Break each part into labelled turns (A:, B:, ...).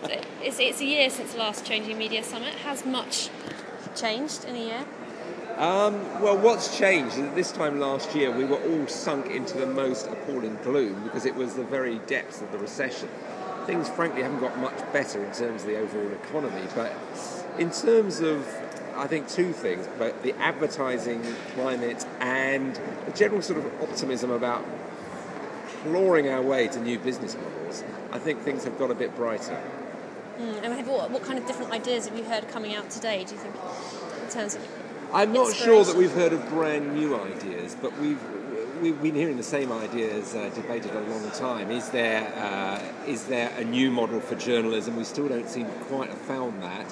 A: It's a year since the last Changing Media Summit. Has much changed in a year?
B: Well, what's changed is that this time last year we were all sunk into the most appalling gloom because it was the very depths of the recession. Things, frankly, haven't got much better in terms of the overall economy, but in terms of, I think, two things, but the advertising climate and the general sort of optimism about clawing our way to new business models, I think things have got a bit brighter.
A: And what kind of different ideas have you heard coming out today, do you think, in terms of
B: I'm not sure that we've heard of brand new ideas, but we've been hearing the same ideas debated a long time. Is there a new model for journalism? We still don't seem to quite have found that.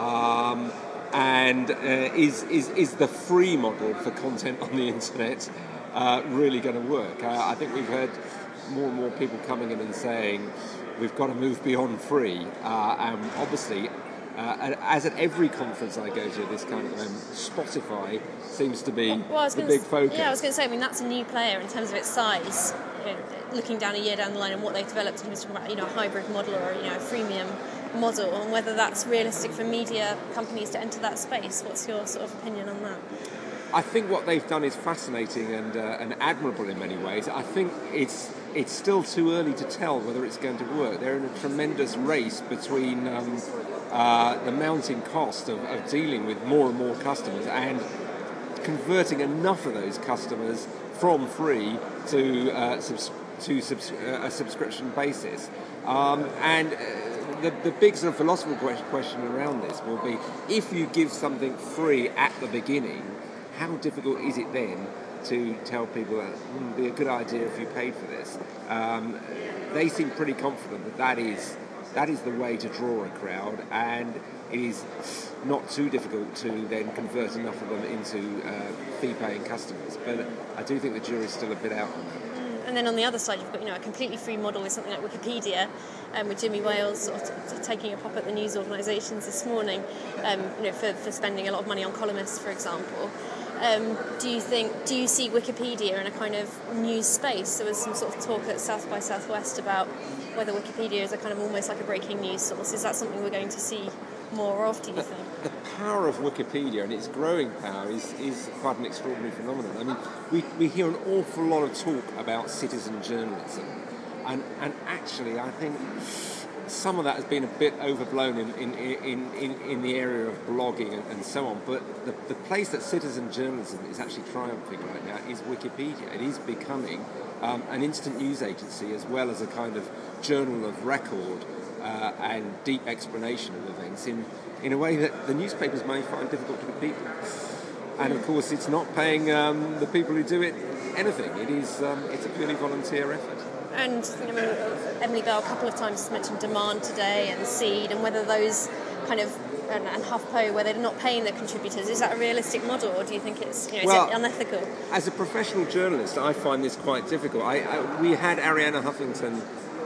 B: Is the free model for content on the internet really going to work? I think we've heard more and more people coming in and saying we've got to move beyond free, and obviously. As at every conference I go to, this kind of Spotify seems to be the big focus.
A: Yeah, I was going to say, that's a new player in terms of its size. Looking down a year down the line and what they've developed, and talking about a hybrid model or a freemium model, and whether that's realistic for media companies to enter that space. What's your sort of opinion on that?
B: I think what they've done is fascinating and admirable in many ways. I think it's still too early to tell whether it's going to work. They're in a tremendous race between the mounting cost of dealing with more and more customers and converting enough of those customers from free to a subscription basis. The big sort of philosophical question around this will be, if you give something free at the beginning, how difficult is it then to tell people that it would be a good idea if you paid for this? They seem pretty confident that is the way to draw a crowd, and it is not too difficult to then convert enough of them into fee-paying customers. But I do think the jury's still a bit out on that.
A: And then on the other side, you've got a completely free model with something like Wikipedia, with Jimmy Wales sort of taking a pop at the news organisations this morning, for spending a lot of money on columnists, for example. Do you see Wikipedia in a kind of news space? There was some sort of talk at South by Southwest about whether Wikipedia is a kind of almost like a breaking news source. Is that something we're going to see more of, do you think?
B: The power of Wikipedia and its growing power is quite an extraordinary phenomenon. I mean, we hear an awful lot of talk about citizen journalism, and actually I think some of that has been a bit overblown in the area of blogging and so on. But the place that citizen journalism is actually triumphing right now is Wikipedia. It is becoming an instant news agency as well as a kind of journal of record and deep explanation of events in a way that the newspapers may find difficult to compete with. And of course, it's not paying the people who do it anything. It's a purely volunteer effort.
A: And Emily Bell a couple of times mentioned Demand today and Seed, and whether those kind of and HuffPo, where they're not paying their contributors. Is that a realistic model, or do you think it's is it unethical?
B: As a professional journalist, I find this quite difficult. We had Arianna Huffington,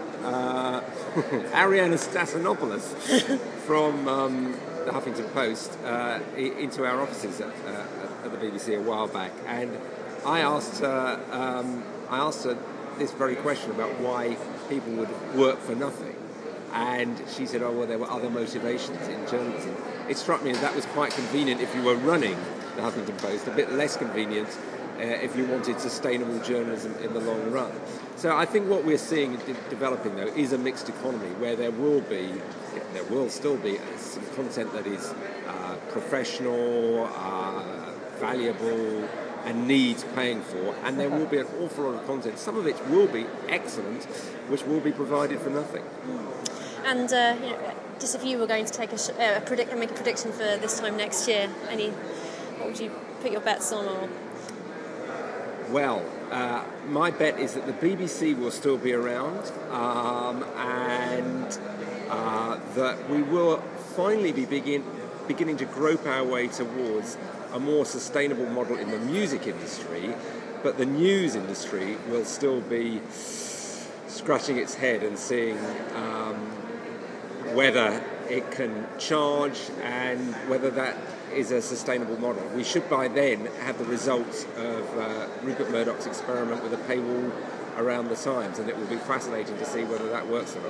B: Arianna Stasinopoulos from the Huffington Post into our offices at the BBC a while back, and I asked her this very question about why people would work for nothing, and she said, there were other motivations in journalism. It struck me that was quite convenient if you were running the Huffington Post, a bit less convenient if you wanted sustainable journalism in the long run. So I think what we're seeing developing, though, is a mixed economy where there will still be some content that is professional, valuable, and needs paying for, and there will be an awful lot of content. Some of it will be excellent, which will be provided for nothing.
A: And just if you were going to take make a prediction for this time next year, what would you put your bets on? Or?
B: Well, my bet is that the BBC will still be around, and that we will finally be beginning to grope our way towards a more sustainable model in the music industry, but the news industry will still be scratching its head and seeing whether it can charge and whether that is a sustainable model. We should by then have the results of Rupert Murdoch's experiment with a paywall around the Times, and it will be fascinating to see whether that works or not.